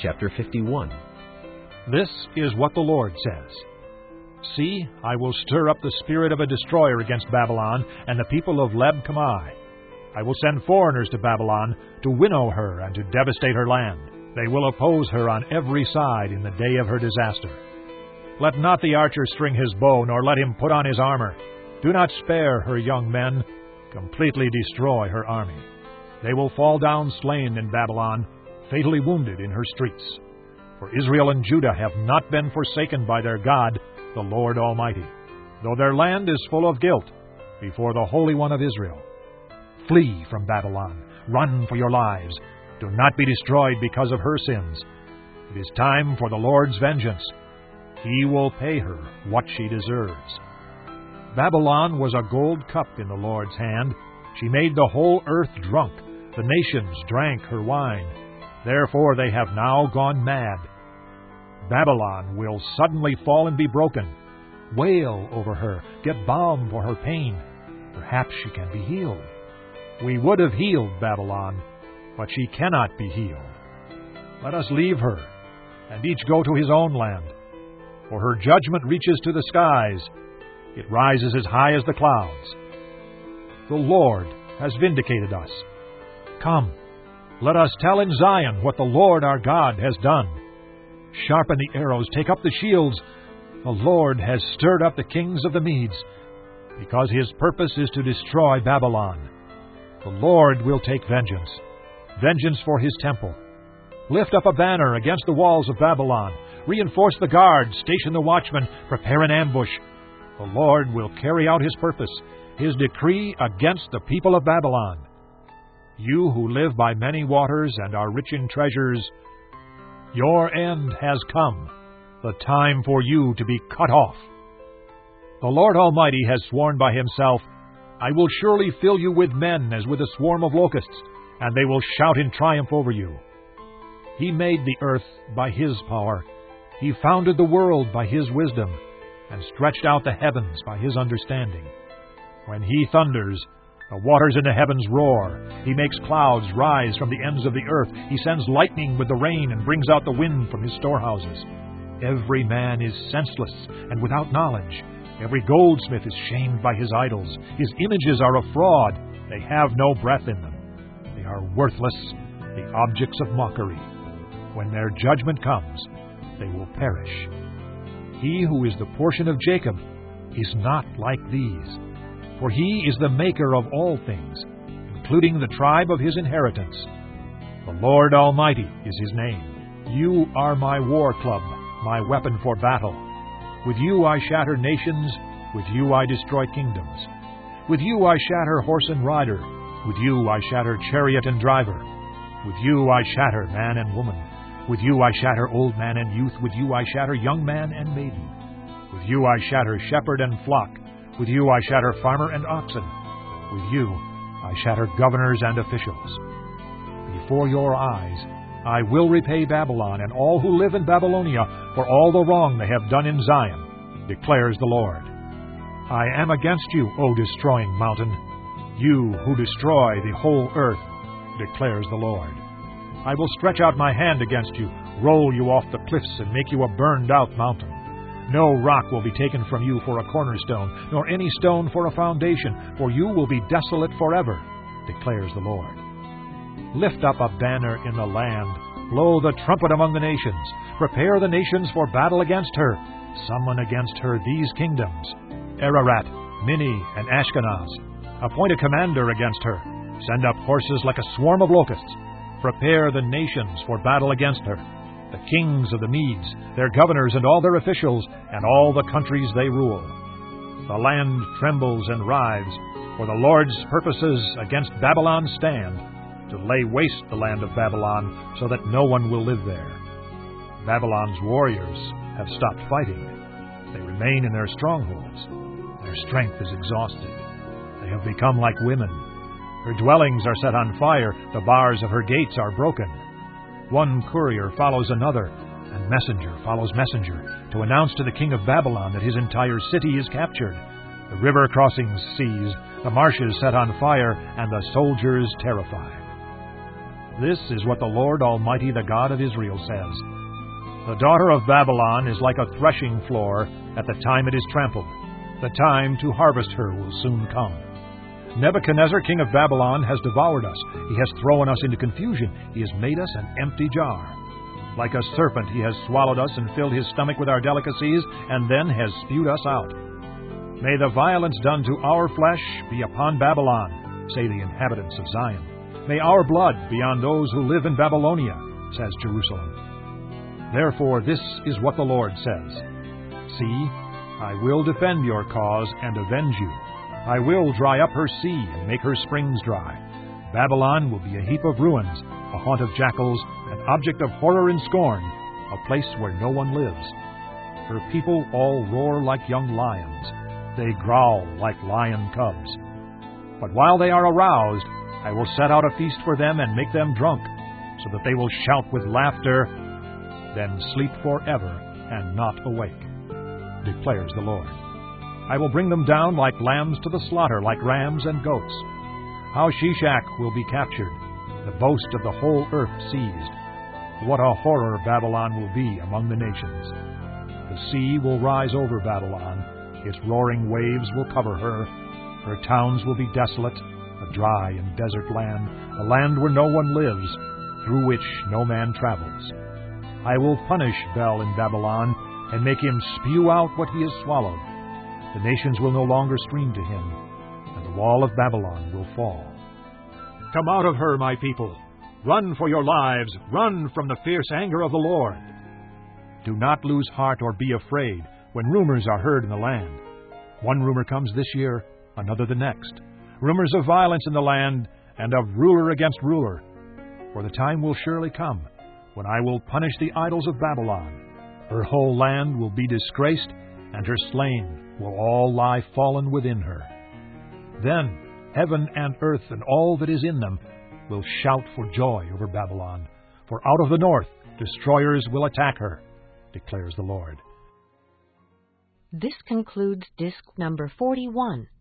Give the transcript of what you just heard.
chapter 51. This is what the Lord says. See, I will stir up the spirit of a destroyer against Babylon and the people of Leb-Kamai. I will send foreigners to Babylon to winnow her and to devastate her land. They will oppose her on every side in the day of her disaster. Let not the archer string his bow, nor let him put on his armor. Do not spare her young men. Completely destroy her army. They will fall down slain in Babylon, fatally wounded in her streets. For Israel and Judah have not been forsaken by their God, the Lord Almighty, though their land is full of guilt before the Holy One of Israel. Flee from Babylon. Run for your lives. Do not be destroyed because of her sins. It is time for the Lord's vengeance. He will pay her what she deserves. Babylon was a gold cup in the Lord's hand. She made the whole earth drunk. The nations drank her wine. Therefore they have now gone mad. Babylon will suddenly fall and be broken. Wail over her. Get balm for her pain. Perhaps she can be healed. We would have healed Babylon, but she cannot be healed. Let us leave her, and each go to his own land. For her judgment reaches to the skies. It rises as high as the clouds. The Lord has vindicated us. Come, let us tell in Zion what the Lord our God has done. Sharpen the arrows, take up the shields. The Lord has stirred up the kings of the Medes, because his purpose is to destroy Babylon. The Lord will take vengeance, vengeance for his temple. Lift up a banner against the walls of Babylon. Reinforce the guards, station the watchmen, prepare an ambush. The Lord will carry out his purpose, his decree against the people of Babylon. You who live by many waters and are rich in treasures, your end has come, the time for you to be cut off. The Lord Almighty has sworn by himself, I will surely fill you with men as with a swarm of locusts, and they will shout in triumph over you. He made the earth by his power. He founded the world by his wisdom, and stretched out the heavens by his understanding. When he thunders, the waters in the heavens roar. He makes clouds rise from the ends of the earth. He sends lightning with the rain and brings out the wind from his storehouses. Every man is senseless and without knowledge. Every goldsmith is shamed by his idols. His images are a fraud. They have no breath in them. They are worthless, the objects of mockery. When their judgment comes, they will perish. He who is the portion of Jacob is not like these, for he is the maker of all things, including the tribe of his inheritance. The Lord Almighty is his name. You are my war club, my weapon for battle. With you I shatter nations, with you I destroy kingdoms. With you I shatter horse and rider, with you I shatter chariot and driver. With you I shatter man and woman. With you I shatter old man and youth. With you I shatter young man and maiden. With you I shatter shepherd and flock. With you I shatter farmer and oxen. With you I shatter governors and officials. Before your eyes I will repay Babylon and all who live in Babylonia for all the wrong they have done in Zion, declares the Lord. I am against you, O destroying mountain, you who destroy the whole earth, declares the Lord. I will stretch out my hand against you, roll you off the cliffs, and make you a burned-out mountain. No rock will be taken from you for a cornerstone, nor any stone for a foundation, for you will be desolate forever, declares the Lord. Lift up a banner in the land, blow the trumpet among the nations, prepare the nations for battle against her, summon against her these kingdoms, Ararat, Minni, and Ashkenaz. Appoint a commander against her, send up horses like a swarm of locusts, prepare the nations for battle against her, the kings of the Medes, their governors and all their officials, and all the countries they rule. The land trembles and writhes, for the Lord's purposes against Babylon stand, to lay waste the land of Babylon, so that no one will live there. Babylon's warriors have stopped fighting. They remain in their strongholds. Their strength is exhausted. They have become like women. Her dwellings are set on fire. The bars of her gates are broken. One courier follows another, and messenger follows messenger, to announce to the king of Babylon that his entire city is captured. The river crossings seized, the marshes set on fire, and the soldiers terrified. This is what the Lord Almighty, the God of Israel, says. The daughter of Babylon is like a threshing floor at the time it is trampled. The time to harvest her will soon come. Nebuchadnezzar, king of Babylon, has devoured us. He has thrown us into confusion. He has made us an empty jar. Like a serpent, he has swallowed us and filled his stomach with our delicacies, and then has spewed us out. May the violence done to our flesh be upon Babylon, say the inhabitants of Zion. May our blood be on those who live in Babylonia, says Jerusalem. Therefore this is what the Lord says. See, I will defend your cause and avenge you. I will dry up her sea and make her springs dry. Babylon will be a heap of ruins, a haunt of jackals, an object of horror and scorn, a place where no one lives. Her people all roar like young lions. They growl like lion cubs. But while they are aroused, I will set out a feast for them and make them drunk, so that they will shout with laughter, then sleep forever and not awake, declares the Lord. I will bring them down like lambs to the slaughter, like rams and goats. How Shishak will be captured, the boast of the whole earth seized. What a horror Babylon will be among the nations. The sea will rise over Babylon. Its roaring waves will cover her. Her towns will be desolate, a dry and desert land, a land where no one lives, through which no man travels. I will punish Bel in Babylon and make him spew out what he has swallowed. The nations will no longer stream to him, and the wall of Babylon will fall. Come out of her, my people. Run for your lives. Run from the fierce anger of the Lord. Do not lose heart or be afraid when rumors are heard in the land. One rumor comes this year, another the next. Rumors of violence in the land and of ruler against ruler. For the time will surely come when I will punish the idols of Babylon. Her whole land will be disgraced, and her slain will all lie fallen within her. Then heaven and earth and all that is in them will shout for joy over Babylon, for out of the north destroyers will attack her, declares the Lord. This concludes disc number 41